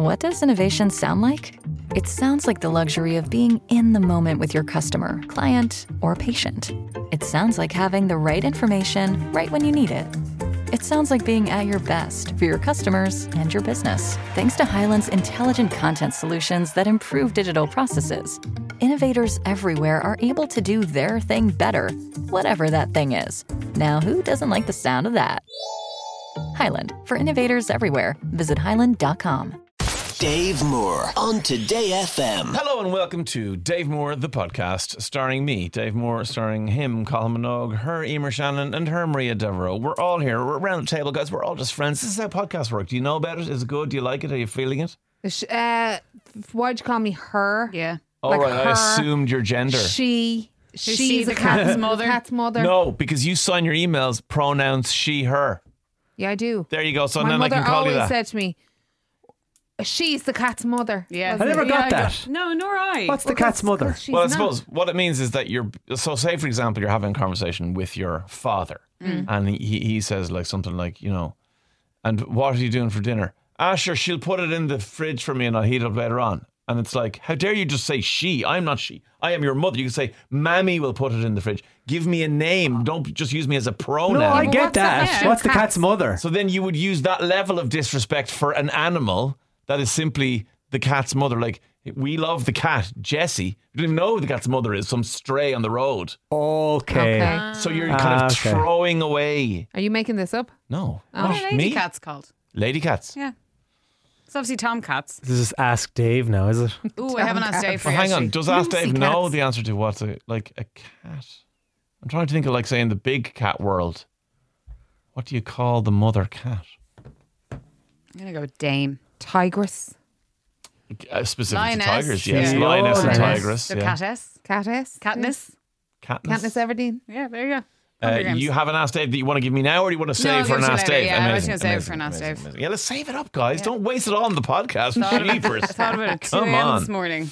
What does innovation sound like? It sounds like the luxury of being in the moment with your customer, client, or patient. It sounds like having the right information right when you need it. It sounds like being at your best for your customers and your business. Thanks to Hyland's intelligent content solutions that improve digital processes, innovators everywhere are able to do their thing better, whatever that thing is. Now, who doesn't like the sound of that? Hyland, for innovators everywhere. Visit hyland.com. Dave Moore on Today FM. Hello and welcome to Dave Moore, the podcast, starring me, Dave Moore, starring him, Colin Minogue, her, Emer Shannon, and her, Maria Devereaux. We're all here. We're around the table, guys. We're all just friends. This is how podcasts work. Do you know about it? Is it good? Do you like it? Are you feeling it? Why'd you call me her? Yeah. Oh, Like right. her, I assumed your gender. She's the a cat's mother? Cat's mother. No, because you sign your emails pronouns she, her. Yeah, I do. There you go. So My then I mother can call you always that. said to me, she's the cat's mother. Yeah. wasn't I never it? got I that. No, nor I. What's the cat's mother? She's Well, I not. suppose what it means is that so say for example, you're having a conversation with your father and he says like something like, and what are you doing for dinner? Ah, sure, she'll put it in the fridge for me and I'll heat it up later on. And it's like, how dare you just say she? I'm not she. I am your mother. You can say, Mammy will put it in the fridge. Give me a name. Don't just use me as a pronoun. No, I but get what's that. that? What's the Cats. cat's mother? So then you would use that level of disrespect for an animal that is simply the cat's mother. Like, we love the cat, Jessie. We don't even know who the cat's mother is, some stray on the road. Okay. So you're kind of okay. throwing away. Are you making this up? No. What are lady Me? cats called? Lady cats. Yeah. It's obviously tomcats. This is Ask Dave now, is it? Ooh, I haven't asked Dave for Well, hang on. actually. Does Ask Dave Lucy know cats. the answer to what's a cat? I'm trying to think of, like, say, in the big cat world. What do you call the mother cat? I'm going to go with Dame. Tigress. Specific Lioness. to tigers, yes. Yeah. Lioness and Lioness. tigress. The Yeah. catess. Catess. Katniss. Catness. Katniss Everdeen. Yeah, there you go. Hunger Games. You have an Ask Dave that you want to give me now, or do you want to save I'll for give an it to Ask you later. Dave? Yeah, I was Amazing, gonna save it amazing, for an Ask amazing, Dave. amazing. Yeah, let's save it up, guys. Don't waste it all on the podcast. Jeepers. I thought about it 2 Come a.m. on. this morning.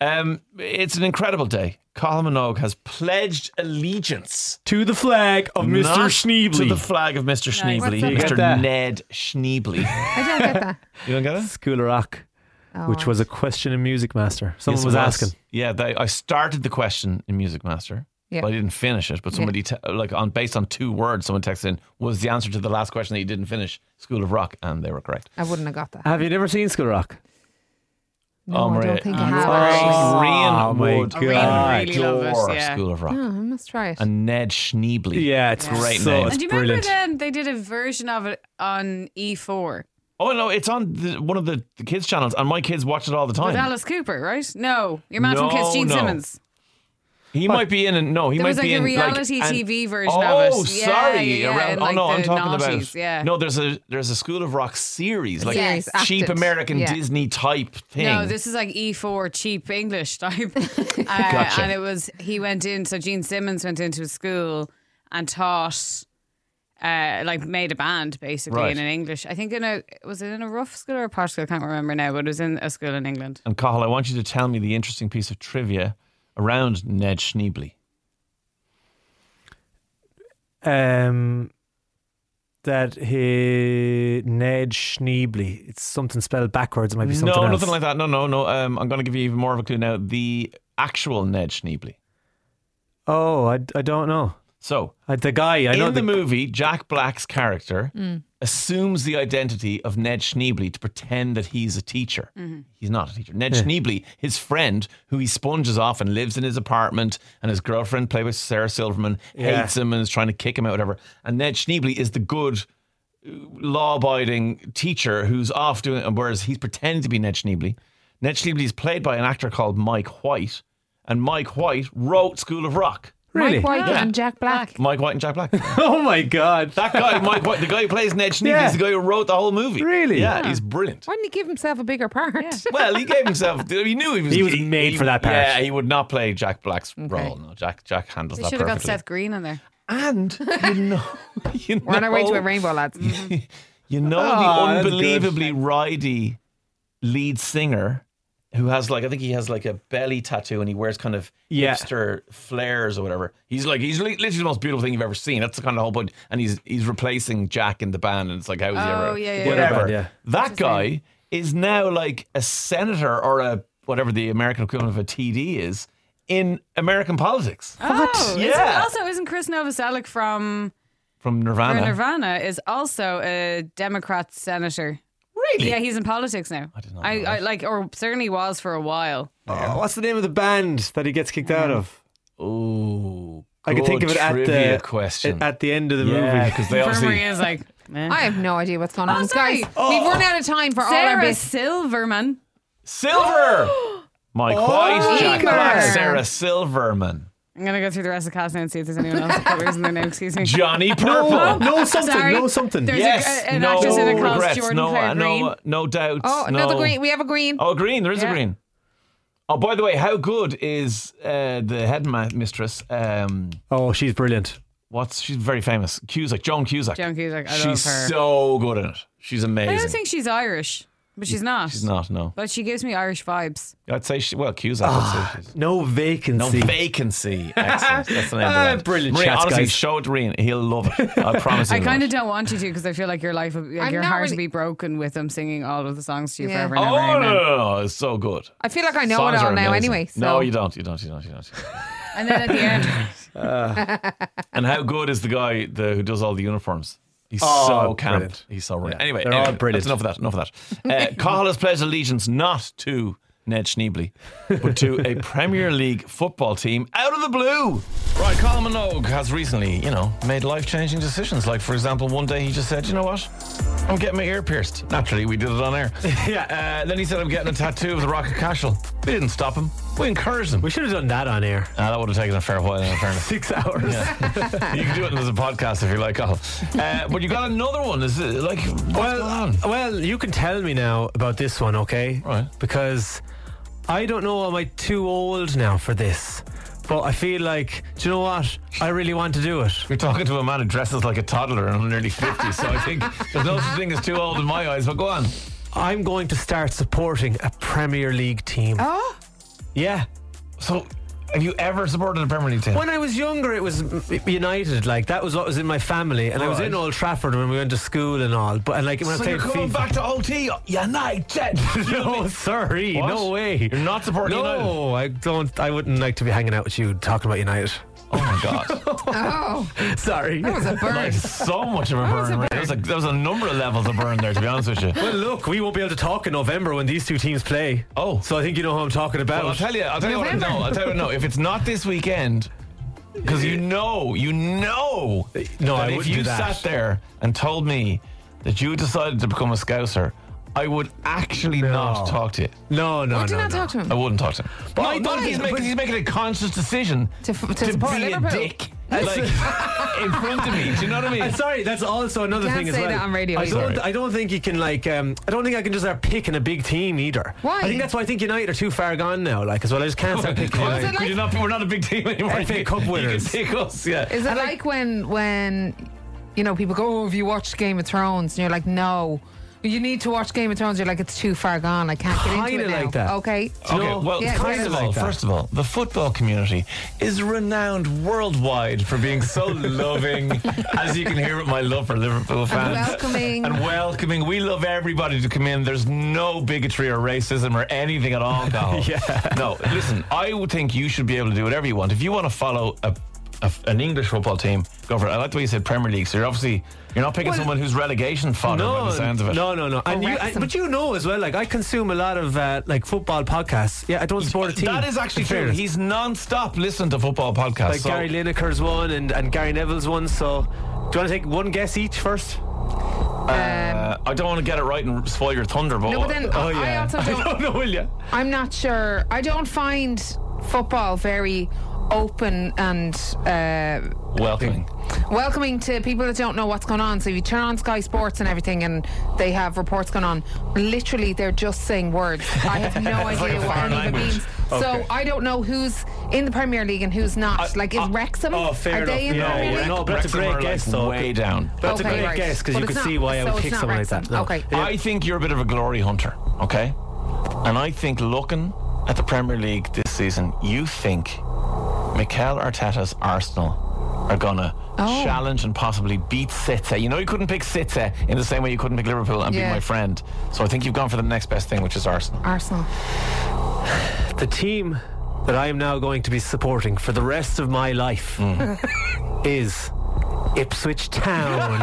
It's an incredible day. Colin Minogue has pledged allegiance To the flag of Mr. not Schneebly. to the flag of Mr. Schneebly, What's that? You get Mr. that? Ned Schneebly. I don't get that. You don't get it? School of Rock, which was a question in Music Master. Someone Yes, was it asking. Yeah, I started the question in Music Master, Yeah. but I didn't finish it. But somebody, based on 2 words, someone texted in, was the answer to the last question that you didn't finish School of Rock, and they were correct. I wouldn't have got that. Have you never seen School of Rock? No, I Maria, don't think I you have. are- actually. Rian my would God. Rian really love adore it, yeah. School of Rock. Oh, I must try it. And Ned Schneebly. Yeah, it's Great so, name. It's And do you remember brilliant. then they did a version of it on E4 Oh no, it's on one of the kids' channels, and my kids watch it all the time. with Alice Cooper, right? No, your man from No, Kiss, Gene no. Simmons. He might be in, and no, he There might was like be a in reality like, TV version oh, of it. Oh, Yeah, sorry. yeah, Around, and oh like no, I'm the talking noughties, about. yeah. No, there's a School of Rock series, like Series, cheap acted. American Yeah. Disney type thing. No, this is like E4 cheap English type. Gotcha. And he went in, so Gene Simmons went into a school and taught, made a band basically Right. in an English. I think was it in a rough school or a posh school? I can't remember now, but it was in a school in England. And Cathal, I want you to tell me the interesting piece of trivia around Ned Schneebly. That Ned Schneebly. It's something spelled backwards. It might be something No, else. nothing like that. No. I'm going to give you even more of a clue now. The actual Ned Schneebly. Oh, I don't know. So, The guy, I know in the movie, Jack Black's character assumes the identity of Ned Schneebly to pretend that he's a teacher. He's not a teacher. Ned Schneebly, his friend, who he sponges off and lives in his apartment, and his girlfriend, played by Sarah Silverman, hates him and is trying to kick him out, whatever. And Ned Schneebly is the good, law-abiding teacher who's off doing it, whereas he's pretending to be Ned Schneebly. Ned Schneebly is played by an actor called Mike White, and Mike White wrote School of Rock. Really? Mike White Yeah. and Jack Black. Mike White and Jack Black. Oh my God. That guy, Mike White, the guy who plays Ned Schneebly, Yeah. is the guy who wrote the whole movie. Really? Yeah, he's brilliant. Why didn't he give himself a bigger part? Well, he gave himself. He knew He was made for that part. Yeah, he would not play Jack Black's role. No, Jack handles They that should have got perfectly. Seth Green in there. And you know, We're on our way to a rainbow, lads. You know Oh, the that's unbelievably ridey lead singer who has I think he has like a belly tattoo and he wears kind of hipster flares or whatever. He's literally the most beautiful thing you've ever seen. That's the kind of whole point. And he's replacing Jack in the band, and it's like, how is he ever? Oh, yeah. Whatever. Yeah. That guy is now like a senator or a whatever the American equivalent of a TD is in American politics. Oh, Yeah. Isn't Chris Novoselic from Nirvana. Nirvana is also a Democrat senator? Really? Yeah, he's in politics now. I did not know I that. like, or certainly was for a while. Oh, what's the name of the band that he gets kicked out of? Oh, I can think of it at trivia the question. at the end of the Yeah, movie. because they Infirmary obviously is like, I have no idea what's going on. sorry. Guys, we've run out of time for all our Sarah bits. Silverman. Silver. Mike White, Jack Emer. Black, Sarah Silverman, I'm going to go through the rest of the cast now and see if there's anyone else that colours in their name. Excuse me. Johnny Purple. No something. Sorry. No something. There's Yes, an no actress in it called regrets, Jordan Claire Green. no doubt. Oh, no. another green. We have a green. Oh, green. There is a Yeah. green. Oh, by the way, how good is the headmistress? Oh, she's brilliant. She's very famous. Cusack, Joan Cusack. Joan Cusack, I love She's her. so good in it. She's I amazing. don't think she's Irish, but she's not. She's not. No, But she gives me Irish vibes. I'd say Cusack. I'd say she's. No vacancy. No vacancy. Excellent. That's the name of the band. Brilliant Maria, chats, honestly, guys. show it to Rian. He'll love it. I promise you. I he kind will. of don't want you to because I feel like your life, like I'm your not heart really- would be broken with them singing all of the songs to you Yeah. forever and Oh, ever. no, Amen. no, it's so good. I feel like I know Songs it all are now amazing. anyway. So. No, you don't. You don't. And then at the end, And how good is the guy who does all the uniforms? He's Oh, so camp. brilliant. He's so brilliant. Yeah. Anyway, They're all brilliant. That's enough of that. Cahill has pledged allegiance not to Ned Schneebly, but to a Premier League football team out of the blue. Right, Colin Minogue has recently, made life-changing decisions. Like, for example, one day he just said, you know what? I'm getting my ear pierced. Naturally, we did it on air. Yeah. Then he said, I'm getting a tattoo of the Rocket Cashel. We didn't stop him. We encouraged him. We should have done that on air. That would have taken a fair while, in fairness. 6 hours. You can do it as a podcast if you like, Colin. But you got another one. Is it like what's going on? Well, you can tell me now about this one, okay? Right. Because I don't know, am I too old now for this? But I feel like, do you know what? I really want to do it. You're talking to a man who dresses like a toddler and I'm nearly 50, so I think there's no such thing as too old in my eyes. But go on. I'm going to start supporting a Premier League team. Oh, Yeah. So, have you ever supported a Premier League team? When I was younger, it was United. Like, that was what was in my family. And I was Right. in Old Trafford when we went to school and all. But when I So played you're coming FIFA. back to OT United. No, sorry. What? No way. You're not supporting United? No, I don't. I wouldn't like to be hanging out with you talking about United. Oh my God. oh, Sorry. that was a burn. Like, so much of a burn. Right? There was a number of levels of burn there, to be honest with you. Well, look, we won't be able to talk in November when these two teams play. Oh. So I think you know who I'm talking about. Well, I'll tell you what, no. If it's not this weekend, because you know, No, that I if wouldn't you do that. sat there and told me that you decided to become a Scouser, I would actually not talk to you. No. Would you not talk to him? I wouldn't talk to him. But No, I thought why? he's making a conscious decision To support be Liverpool. a dick, like in front of me. Do you know what I mean? I'm sorry, that's also another Can't thing as say well. that on radio either. I don't think you can I don't think I can just start picking a big team either. Why? I think that's why I think United are too far gone now. Like as well, I just can't start picking What? United. like- Could you not? We're not a big team anymore. FA Cup winners. You can take us, yeah. Is it like when people go, oh, have you watched Game of Thrones? And you're like, no. You need to watch Game of Thrones. You're like, it's too far gone. I can't get into Kinda it now. like that. Okay. Okay, No, well, yeah, first kind of of all, like that. the football community is renowned worldwide for being so loving, as you can hear with my love for Liverpool fans. welcoming. And welcoming. We love everybody to come in. There's no bigotry or racism or anything at all, Cathal. No, listen, I would think you should be able to do whatever you want. If you want to follow an English football team, go for it. I like the way you said Premier League, so you're not picking someone who's relegation fodder by the sounds of it. No. But you know as well, like I consume a lot of like football podcasts. Yeah, I don't support a team. That is actually In true. fairness. He's non-stop listening to football podcasts. like Gary Lineker's one and Gary Neville's one. So, do you want to take one guess each first? I don't want to get it right and spoil your thunder, but No, but then I also I don't. don't know, will you? I'm not sure. I don't find football very open and welcoming. to people that don't know what's going on. So if you turn on Sky Sports and everything and they have reports going on, literally they're just saying words. I have no It's like idea a what foreign any of it language. means. So I don't know who's in the Premier League and who's not. Like, is Wrexham? fair are they enough. in the Yeah, Premier yeah. League? No, but that's a Wrexham great are, like, guess, though. way down. That's a Okay, great right. guess because But you it's could not- see why I so would it's pick not someone like Wrexham. that. No. Okay. Yeah. I think you're a bit of a glory hunter, okay? And I think looking at the Premier League this season, you think Mikel Arteta's Arsenal are going to challenge and possibly beat City. You know you couldn't pick City in the same way you couldn't pick Liverpool and be my friend. So I think you've gone for the next best thing, which is Arsenal. The team that I am now going to be supporting for the rest of my life is Ipswich Town.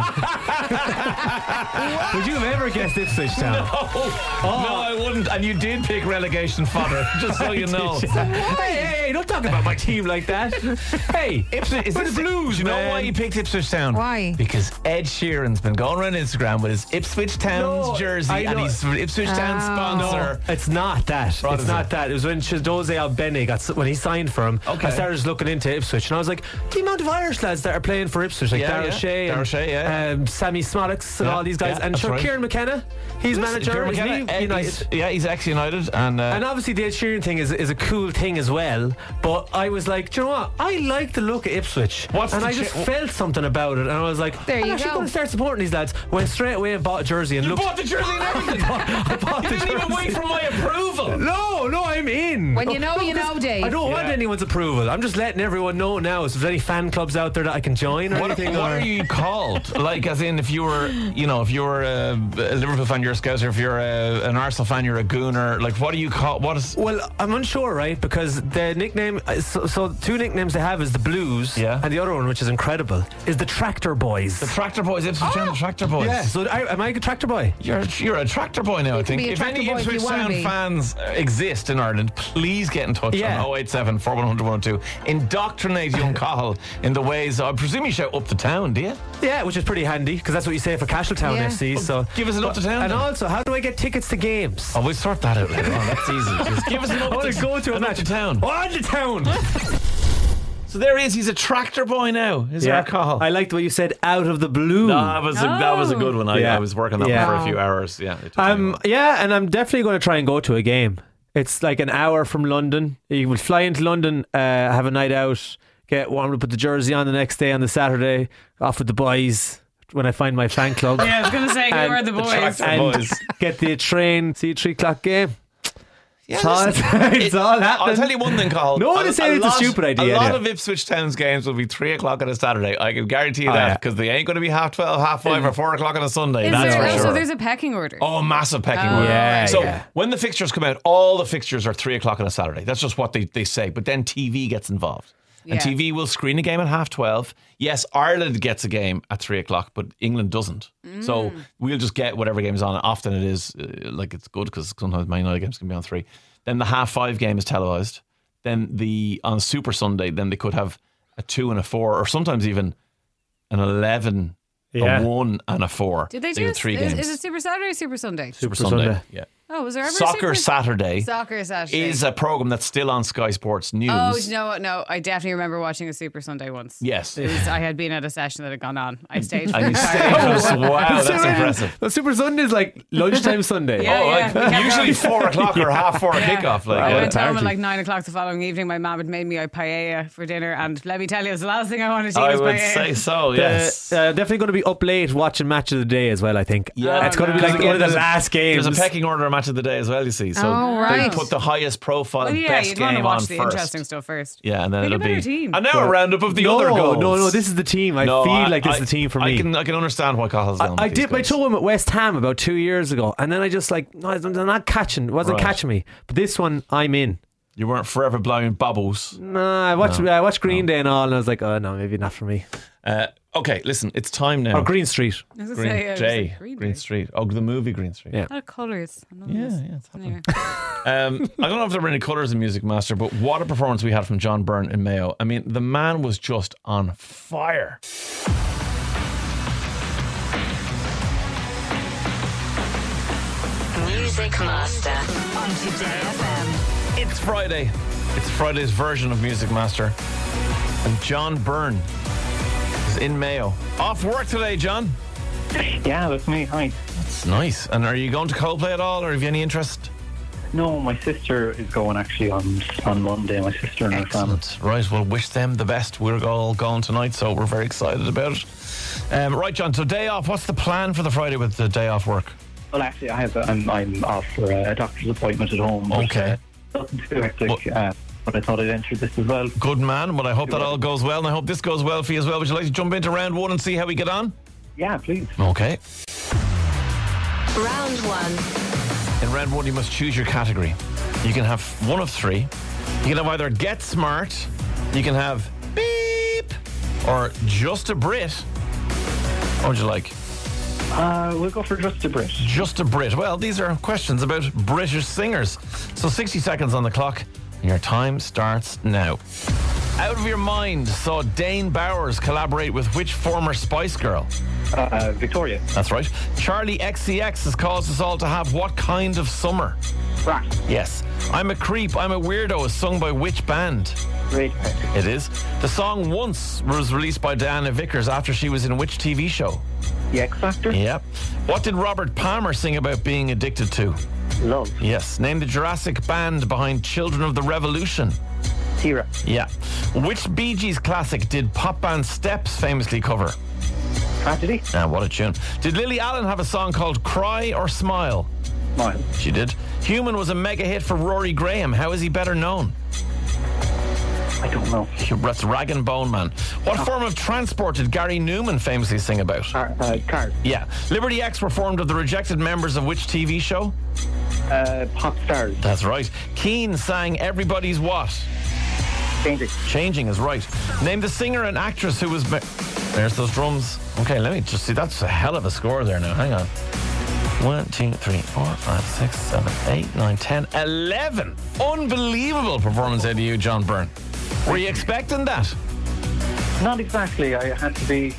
Would you have ever guessed Ipswich Town? No, I wouldn't. And you did pick relegation fodder, just so you know. Hey, don't talk about my team like that. Hey, Ipswich, is this Blues? You know why you picked Ipswich Town? Why? Because Ed Sheeran's been going around Instagram with his Ipswich Town's jersey, and he's an Ipswich Town sponsor. No, it's not that. It's not that. It was when Jose Albeni when he signed for him. Okay. I started just looking into Ipswich, and I was like, the amount of Irish lads that are playing for Ipswich, like Darragh Shea, Sammy Smollocks, and all these guys, and sure, Kieran McKenna, he's manager. He's ex-United, and obviously the Ed Sheeran thing is a cool thing as well. But I was like, do you know what? I like the look of Ipswich, and I just felt something about it, and I was like, I'm actually going to start supporting these lads. Went straight away and bought a jersey, and bought the jersey and everything. I bought you the didn't jersey. even wait for my approval. No, I'm in. When you know, you know, Dave. I don't want anyone's approval. I'm just letting everyone know now. So if there's any fan clubs out there that I can join or anything. What are you called? Like, as in, if you were a Liverpool fan, you're a Scouser. If you're an Arsenal fan, you're a Gooner. Like, what do you call? What is? Well, I'm unsure, right? Because the nickname. So two nicknames they have is the Blues, and the other one, which is incredible, is the Tractor Boys. The Tractor Boys, Ipswich Town, the Tractor Boys. Yeah. So am I a Tractor Boy? You're a Tractor Boy now. I think. If any Ipswich Town fans exist in Ireland, please get in touch on 087 4100 102. Indoctrinate young Cahill in the ways. I presume you shout up the town, do you? Yeah, which is pretty handy because that's what you say for Castletown FC. So give us an up to town. And also, how do I get tickets to games? Oh, we'll sort that out later on. That's easy. Just give us an up to go to a match to town. On to town. So there he is. He's a Tractor Boy now. Is our Cahill? I liked the way you said out of the blue. No, that was a good one. I was working on that one for a few hours. Yeah. And I'm definitely going to try and go to a game. It's like an hour from London. You will fly into London, have a night out, get warmed up with the jersey on the next day on the Saturday, off with the boys when I find my fan club. Yeah, I was going to say, who are the boys? And get the train, see a 3 o'clock game. Yeah, it's all happening. I'll tell you one thing, Cahill. No one is saying it's a stupid idea. A lot of Ipswich Town's games will be 3 o'clock on a Saturday. I can guarantee you that, because they ain't going to be 12:30, 5:30, or 4 o'clock on a Sunday. That's for sure. So there's a pecking order. Oh, massive pecking order. Yeah, so when the fixtures come out, all the fixtures are 3 o'clock on a Saturday. That's just what they say. But then TV gets involved. And TV will screen a game at 12:30. Yes, Ireland gets a game at 3 o'clock, but England doesn't. So we'll just get whatever game is on. Often it is it's good because sometimes Man United games can be on 3. Then the 5:30 game is televised. Then on Super Sunday, then they could have a 2 and a 4, or sometimes even an 11, a 1 and a 4. Did they do 3 games? Is it Super Saturday or Super Sunday? Super Sunday. Yeah. Oh, was there ever Soccer Saturday is a program that's still on Sky Sports News. Oh, no, I definitely remember watching a Super Sunday once. Yes. I had been at a session that had gone on. I stayed for and you stayed. Wow, that's impressive. Well, Super Sunday is like lunchtime Sunday. Usually 4 o'clock or 4:30 kickoff. I went home at like 9 o'clock the following evening. My mum had made me a paella for dinner, and let me tell you, it was the last thing I wanted to eat was paella. I would say so, yes. Definitely going to be up late watching Match of the Day as well, I think. Yeah. It's going to be like one of the last games. There's a pecking order of Match of the Day as well, you see. So they put the highest profile, best game on first. The interesting stuff first. Yeah, and then it'll be team. And now a roundup of the other goals. No, this is the team. I feel like this is the team for me. I can understand why Cahill's down. I dipped my toe in at West Ham about 2 years ago, and then I just they're not catching. It wasn't catching me. But this one, I'm in. You weren't forever blowing bubbles. I watched Green Day and all, and I was like, oh no, maybe not for me. Okay, listen, it's time now. Or Green Street. Green Street. Oh, the movie Green Street. Yeah. A lot of colours. Yeah, it's happening. I don't know if there were any colours in Music Master, but what a performance we had from John Byrne in Mayo. I mean, the man was just on fire. Music Master on Today FM. It's Friday. It's Friday's version of Music Master. And John Byrne is in Mayo. Off work today, John? Yeah, that's me. Hi. That's nice. And are you going to Coldplay at all, or have you any interest? No, my sister is going actually on Monday. My sister and her family. Right, well, wish them the best. We're all going tonight, so we're very excited about it. Right, John, so day off. What's the plan for the Friday with the day off work? Well, actually, I'm off for a doctor's appointment at home. Okay. Nothing too hectic. but I thought I'd enter this as well. Good man. Well, I hope that all goes well, and I hope this goes well for you as well. Would you like to jump into round one and see how we get on? Yeah, please. Okay. Round one. In round one, you must choose your category. You can have one of three. You can have either Get Smart, you can have Beep, or Just a Brit. What would you like? We'll go for Just a Brit. Just a Brit. Well, these are questions about British singers. So 60 seconds on the clock. Your time starts now. Out of Your Mind saw Dane Bowers collaborate with which former Spice Girl? Victoria. That's right. Charlie XCX has caused us all to have what kind of summer? Rat. Yes. I'm a Creep, I'm a Weirdo is sung by which band? Radiohead. It is. The song Once was released by Diana Vickers after she was in which TV show? The X Factor. Yep. What did Robert Palmer sing about being addicted to? Love. Yes. Name the Jurassic band behind Children of the Revolution. T-Rex. Yeah. Which Bee Gees classic did pop band Steps famously cover? Tragedy. Ah, what a tune. Did Lily Allen have a song called Cry or Smile? Smile. She did. Human was a mega hit for Rory Graham. How is he better known? I don't know. That's Rag and Bone Man. What form of transport did Gary Newman famously sing about? Cars. Yeah. Liberty X were formed of the rejected members of which TV show? Pop Stars. That's right. Keane sang Everybody's What? Changing. Changing is right. Name the singer and actress who was... There's those drums. Okay, let me just see. That's a hell of a score there now. Hang on. 1, 2, 3, 4, 5, 6, 7, 8, 9, 10, 11. Unbelievable performance out of you, John Byrne. Were you expecting that? Not exactly. I had to be.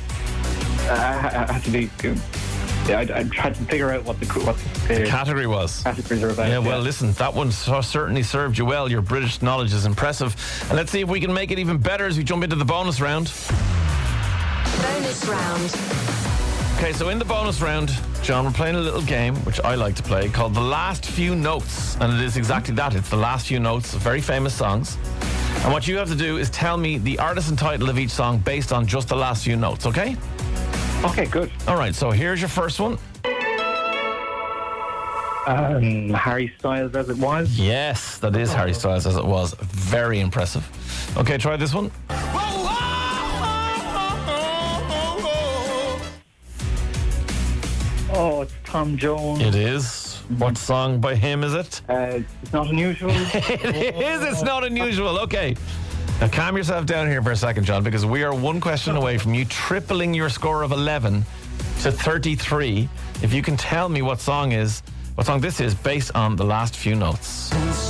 I tried to figure out what the Category was. categories are about. Yeah, well, listen, that one certainly served you well. Your British knowledge is impressive. And let's see if we can make it even better as we jump into the bonus round. Bonus round. Okay, so in the bonus round, John, we're playing a little game, which I like to play, called The Last Few Notes. And it is exactly that. It's the last few notes of very famous songs. And what you have to do is tell me the artist and title of each song based on just the last few notes, okay? Okay, good. All right, so here's your first one. Harry Styles As It Was. Yes, that is Harry Styles As It Was. Very impressive. Okay, try this one. Oh, it's Tom Jones. It is. What song by him is it? It's Not Unusual. It is. It's not unusual. Okay. Now calm yourself down here for a second, John, because we are one question away from you tripling your score of 11 to 33. If you can tell me what song this is based on the last few notes.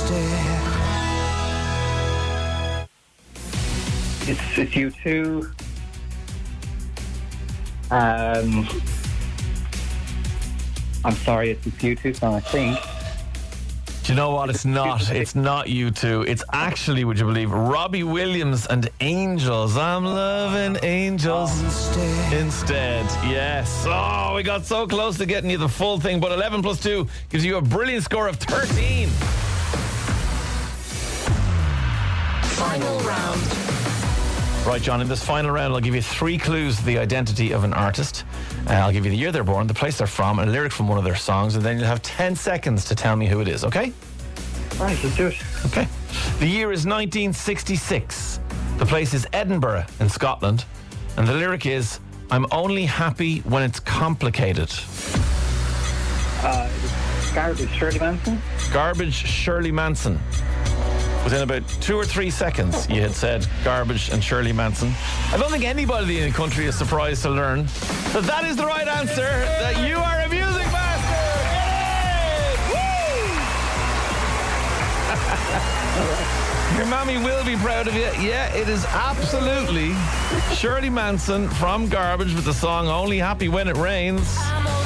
It's U2. I'm sorry, it's a U2 song, I think. Do you know what? It's not. It's not U2. It's actually, would you believe, Robbie Williams and Angels. I'm loving Angels instead. Yes. Oh, we got so close to getting you the full thing, but 11 plus 2 gives you a brilliant score of 13. Final round. Right, John, in this final round, I'll give you 3 clues to the identity of an artist. I'll give you the year they're born, the place they're from, and a lyric from one of their songs, and then you'll have 10 seconds to tell me who it is, okay? All right, let's do it. Okay. The year is 1966. The place is Edinburgh in Scotland, and the lyric is, I'm only happy when it's complicated. Garbage, Shirley Manson. Garbage, Shirley Manson. Within about 2 or 3 seconds, you had said Garbage and Shirley Manson. I don't think anybody in the country is surprised to learn that is the right answer, that you are a music master. Woo! Your mommy will be proud of you. Yeah, it is absolutely Shirley Manson from Garbage with the song Only Happy When It Rains.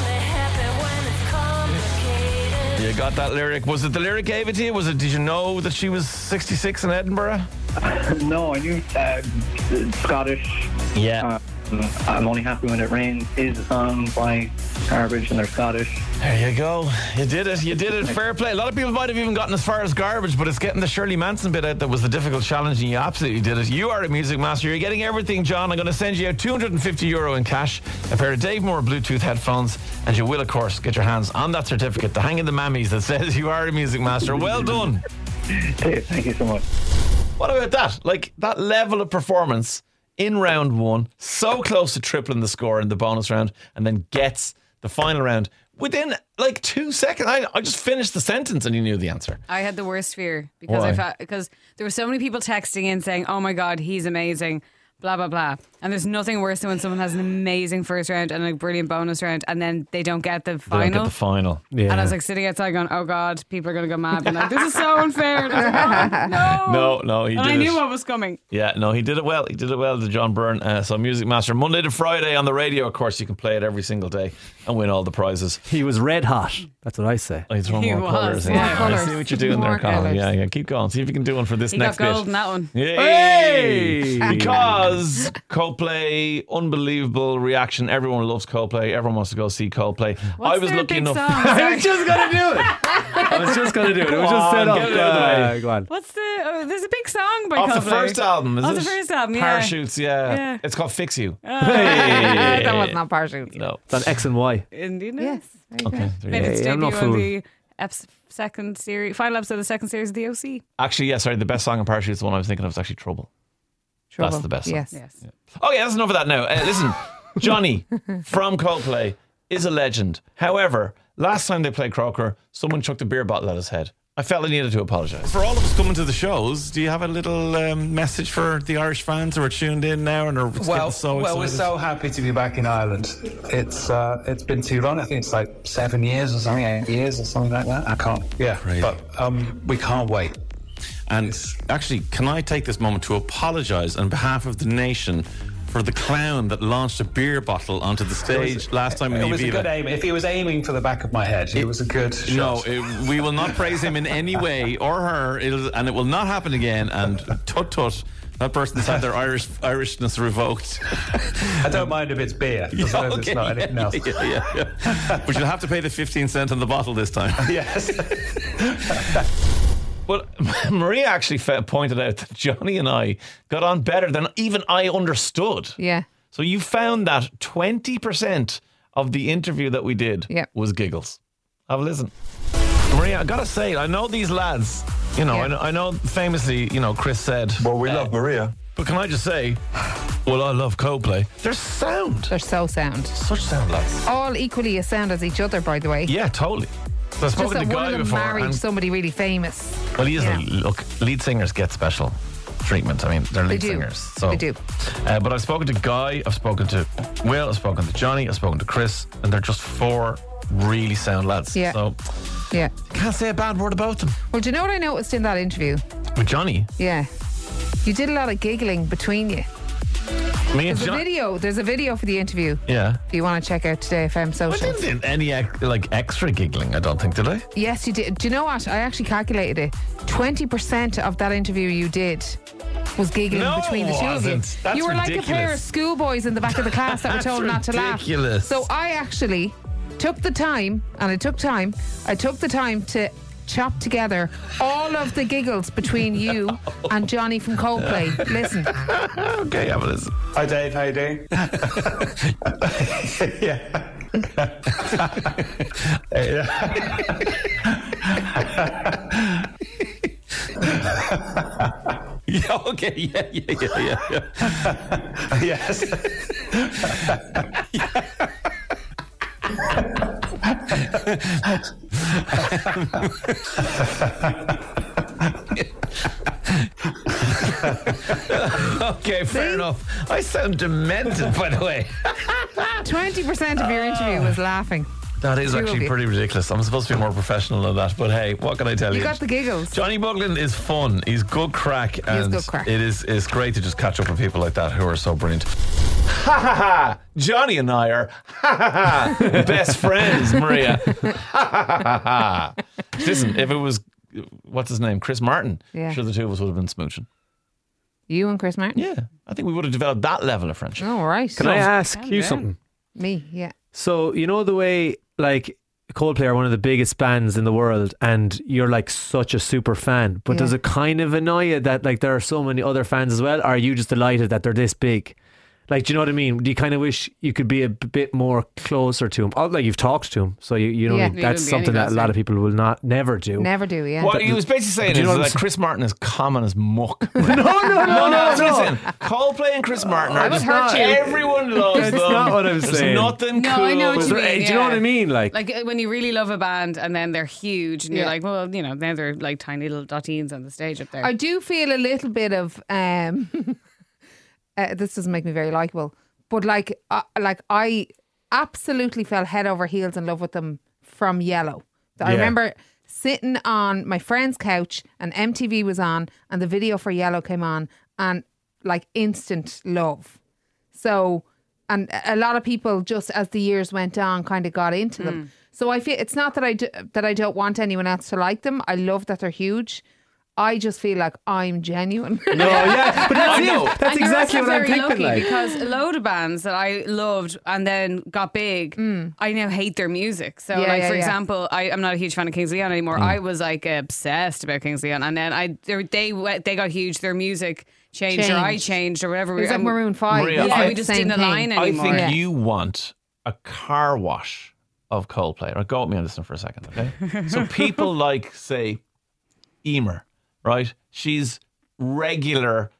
You got that lyric. Was it the lyric gave it to you? Did you know that she was 66 in Edinburgh? No, I knew Scottish. Yeah. I'm Only Happy When It Rains is a song by Garbage, and they're Scottish. There you go. You did it. You did it. Fair play. A lot of people might have even gotten as far as Garbage, but it's getting the Shirley Manson bit out that was the difficult challenge, and you absolutely did it. You are a music master. You're getting everything, John. I'm going to send you out €250 in cash, a pair of Dave Moore Bluetooth headphones, and you will, of course, get your hands on that certificate to hang in the mammies that says you are a music master. Well done. Dave, thank you so much. What about that? Like that level of performance in round one, so close to tripling the score in the bonus round, and then gets the final round within like 2 seconds. I just finished the sentence and you knew the answer. I had the worst fear because Why? because there were so many people texting in saying, "Oh my God, he's amazing." Blah blah blah, and there's nothing worse than when someone has an amazing first round and a brilliant bonus round, and then they don't get the They final. don't get the final. Yeah. And I was like sitting outside going, "Oh God, people are going to go mad." Being like, "This is so unfair." And I was like, "Oh, No, he and did I knew it. what was coming. Yeah, no, he did it well. He did it well, the John Byrne. So Music Master, Monday to Friday on the radio. Of course, you can play it every single day and win all the prizes. He was red hot. That's what I say. I throw He more was, colours in. yeah. I Colours. see what you're doing More there, Colin. colours. Yeah, keep going. See if you can do one for this He next got gold bit. in that one. Yay! Because Coldplay, unbelievable reaction. Everyone loves Coldplay. Everyone wants to go see Coldplay. What's I was their lucky big enough. song? I was just going to do it. I was just going to do it. It was just set Go up. on, get it out of the way. Go on. What's the? There's a big song by Off Coldplay. the first album, is Off it? the first album, yeah. Parachutes, yeah. Yeah. It's called Fix You. That was not parachutes. No. It's on X and Y. Indeed. Yes. Very Okay. good. there you Made go. its Hey, I'm debut not on fooled. the second series, final episode of the second series of the OC. Actually, yeah, sorry. The best song in Parachutes, the one I was thinking of, was actually Trouble. Trouble. That's the best song. Yes. Yes. Okay, that's enough of that now. Listen, Johnny from Coldplay is a legend. However, last time they played Croker, someone chucked a beer bottle at his head. I felt I needed to apologise. For all of us coming to the shows, do you have a little message for the Irish fans who are tuned in now and are getting so excited? we're so happy to be back in Ireland. It's been too long. I think it's like 7 years or something, 8 years or something like that. I can't. Yeah, Crazy. but we can't wait. And actually, can I take this moment to apologise on behalf of the nation for the clown that launched a beer bottle onto the stage last time in It the was a good Aviva? aim. If he was aiming for the back of my head, it was a good shot. No, we will not praise him in any way or her, and it will not happen again. And tut tut, that person's had their Irishness revoked. I don't mind if it's beer, as long as it's not anything else. Yeah. But you'll have to pay the 15 cent on the bottle this time. Yes. Well, Maria actually pointed out that Johnny and I got on better than even I understood. Yeah. So you found that 20% of the interview that we did Yep. was giggles. Have a listen. Maria, I gotta say, I know these lads. You know, Yeah. I know famously, Chris said. Well, we love Maria. But can I just say, well, I love Coldplay. They're sound. They're so sound. Such sound lads. All equally as sound as each other, by the way. Yeah, totally. So I've Just spoken that to one Guy of them before. married and- somebody really famous. Well, he is. Yeah. Look, lead singers get special treatment. I mean, they're lead They do. singers. So, They do. But I've spoken to Guy, I've spoken to Will, I've spoken to Johnny, I've spoken to Chris, and they're just four really sound lads. Yeah. So Yeah. can't say a bad word about them. Well, do you know what I noticed in that interview? With Johnny, Yeah. You did a lot of giggling between you. me and There's a Johnny. video. There's a video for the interview. Yeah. If you want to check out Today FM I socials. didn't do any extra giggling, I don't think, did I? Yes, you did. Do you know what? I actually calculated it. 20% of that interview you did was giggling No, between the two of you. wasn't. That's you were like a pair of ridiculous. schoolboys in the back of the class that were That's told not to laugh. ridiculous. So I actually took the time, and I took the time to chop together all of the giggles between you and Johnny from Coldplay. Listen. Okay, have a listen. Hi, Dave. How you doing? Yeah. Yeah, okay, yeah. Yes. Okay, fair enough. I sound demented, by the way. 20% of your interview was laughing. That is Two of actually you. pretty ridiculous. I'm supposed to be more professional than that, but hey, what can I tell you? You got the giggles. Johnny Buckland is fun. He's good crack, and good crack. it's great to just catch up with people like that who are so brilliant. Ha ha ha! Johnny and I are ha ha ha best friends, Maria. Ha ha ha ha. Listen, if it was what's his name, Chris Martin, Yeah. sure the two of us would have been smooching. You and Chris Martin? Yeah, I think we would have developed that level of friendship. Oh, right. Can I ask Calm you down. something? Me, yeah. So, you know the way, like, Coldplay are one of the biggest bands in the world and you're like such a super fan, but Yeah. does it kind of annoy you that like there are so many other fans as well? Or are you just delighted that they're this big? Like, do you know what I mean? Do you kind of wish you could be a bit more closer to him? Oh, like you've talked to him, so you know Yeah. that's You wouldn't be something any that a lot closer. of people will never do. Never do, yeah. What he was basically saying Do you is know what I'm that Chris Martin is common as muck. No. That's what he's saying. Coldplay and Chris Martin are would just hurt you. everyone loves That's them. not what I'm There's saying. nothing No, cool. I know what you mean. Do you know what I mean? Like when you really love a band and then they're huge and you're Yeah. like, well, you know, now they're like tiny little dotteens on the stage up there. I do feel a little bit of this doesn't make me very likable, but like I absolutely fell head over heels in love with them from Yellow. I Yeah. remember sitting on my friend's couch and MTV was on and the video for Yellow came on and like instant love. So, and a lot of people just as the years went on kind of got into them. So I feel it's not that I don't want anyone else to like them. I love that they're huge. I just feel like I'm genuine. no, yeah, but that's I know. it. That's And you're exactly also what I'm very thinking. lucky Like, because a load of bands that I loved and then got big, I now hate their music. So, Yeah, like yeah, for yeah. example, I'm not a huge fan of Kings of Leon anymore. I was like obsessed about Kings of Leon, and then they got huge. Their music changed, or I Changed. changed, or whatever. It was like Maroon 5. Maria, It's yeah, I- we just same didn't thing. align I anymore. think Yeah. you want a car wash of Coldplay. Right, go with me on this one for a second, okay? So people like, say, Emer, right? She's regular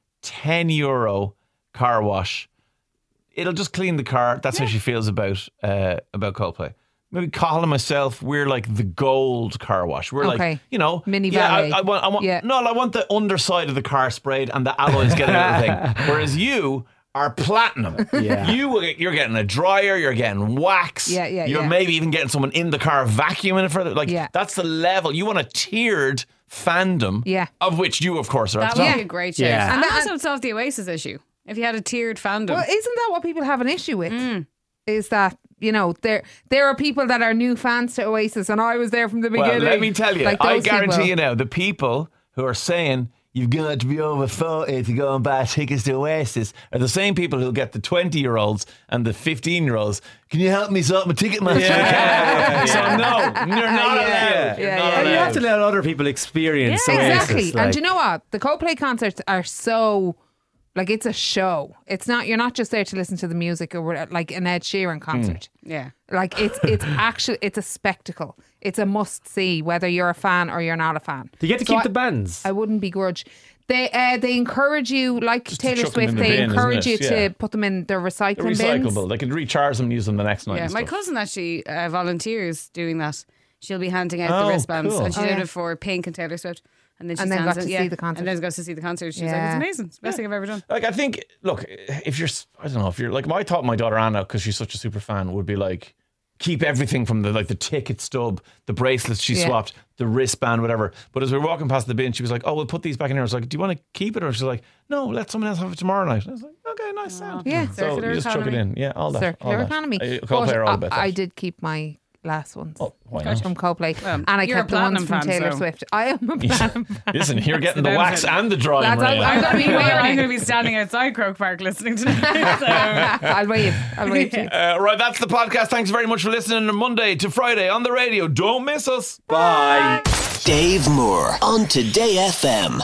€10 car wash. It'll just clean the car. That's how she feels about Coldplay. Maybe Colin and myself, we're like the gold car wash. We're like, Okay. you know, Mini yeah, valet. I want, Yeah. no, I want the underside of the car sprayed and the alloys getting everything. Whereas you are platinum. Yeah. You're getting a dryer, you're getting wax. Yeah, yeah, You're yeah. maybe even getting someone in the car vacuuming it further. Like Yeah. that's the level. You want a tiered fandom, Yeah. of which you, of course, are. That at the would top. be a great change. Yeah. And And also would solve the Oasis issue if you had a tiered fandom. Well, isn't that what people have an issue with? Is that, you know, there are people that are new fans to Oasis and I was there from the Well, beginning. let me tell you, Like I those guarantee people. you now, the people who are saying you've got to be over 40 to go and buy tickets to Oasis are the same people who'll get the 20-year-olds and the 15-year-olds. Can you help me sort my Ticketmaster account? So no, you're not allowed. Yeah, You're yeah, not yeah. and you have to allowed. let other people experience Yeah, Oasis. Exactly. Like, And do you know what? The Coldplay concerts are so, like, it's a show. It's not, you're not just there to listen to the music or like an Ed Sheeran concert. yeah. Like, it's actually, it's a spectacle. It's a must see, whether you're a fan or you're not a fan. do you get to So keep the bands? I wouldn't begrudge. They encourage you, like to Taylor chuck them in Swift, the they bin, isn't encourage it? you Yeah. to put them in their They're recycling bins. recyclable. They can recharge them and use them the next night. Yeah, and my stuff. cousin actually volunteers doing that. She'll be handing out Oh, the wristbands, cool. and she Oh, did yeah. it for Pink and Taylor Swift. And then she And then stands got to and- see the concert. And then goes to see the concert. She's like, Yeah. it's amazing. It's the best thing I've ever done. Like, I think, look, if you're, I don't know, if you're like, I thought my daughter Anna, because she's such a super fan, would be like, keep everything from the ticket stub, the bracelets she Yeah. swapped, the wristband, whatever. But as we were walking past the bin, she was like, "Oh, we'll put these back in here." I was like, "Do you want to keep it?" Or she's like, "No, let someone else have it tomorrow night." I was like, "Okay, nice sound." Yeah. So Circular you just chuck it economy. in, yeah, all that, all Circular that. economy. Coldplay are all about that. I did keep my last ones. Oh, why not? From Coldplay. Well, and I you're a kept the ones platinum from fan, Taylor so- Swift. I am a platinum fan. Listen, you're getting the the wax benefit. and the dry. Lads, Maria. I'm gonna be I'm wearing. going to be standing outside Croke Park listening to this. I'll wave. I'll wave to you. Right, that's the podcast. Thanks very much for listening on Monday to Friday on the radio. Don't miss us. Bye. Dave Moore on Today FM.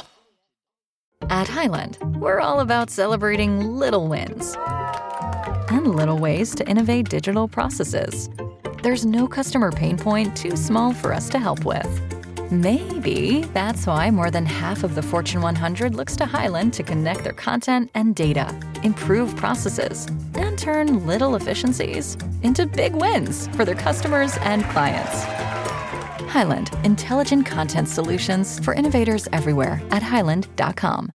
At Highland, we're all about celebrating little wins and little ways to innovate digital processes. There's no customer pain point too small for us to help with. Maybe that's why more than half of the Fortune 100 looks to Highland to connect their content and data, improve processes, and turn little efficiencies into big wins for their customers and clients. Highland, intelligent content solutions for innovators everywhere at highland.com.